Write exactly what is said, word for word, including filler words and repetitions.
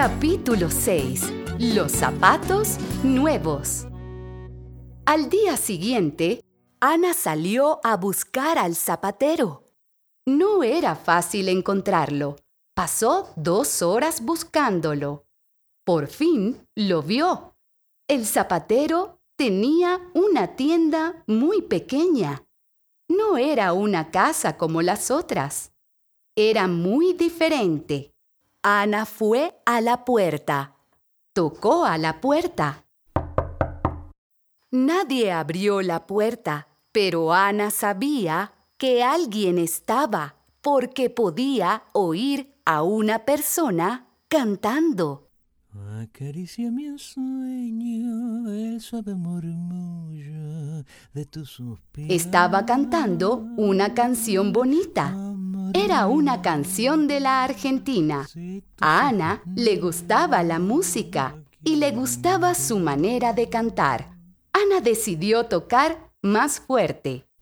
Capítulo seis. Los zapatos nuevos. Al día siguiente, Ana salió a buscar al zapatero. No era fácil encontrarlo. Pasó dos horas buscándolo. Por fin lo vio. El zapatero tenía una tienda muy pequeña. No era una casa como las otras. Era muy diferente. Ana fue a la puerta. Tocó a la puerta. Nadie abrió la puerta, pero Ana sabía que alguien estaba porque podía oír a una persona cantando. Acaricia mi ensueño, el suave murmullo de tu suspiro. Estaba cantando una canción bonita. Era una canción de la Argentina. A Ana le gustaba la música y le gustaba su manera de cantar. Ana decidió tocar más fuerte.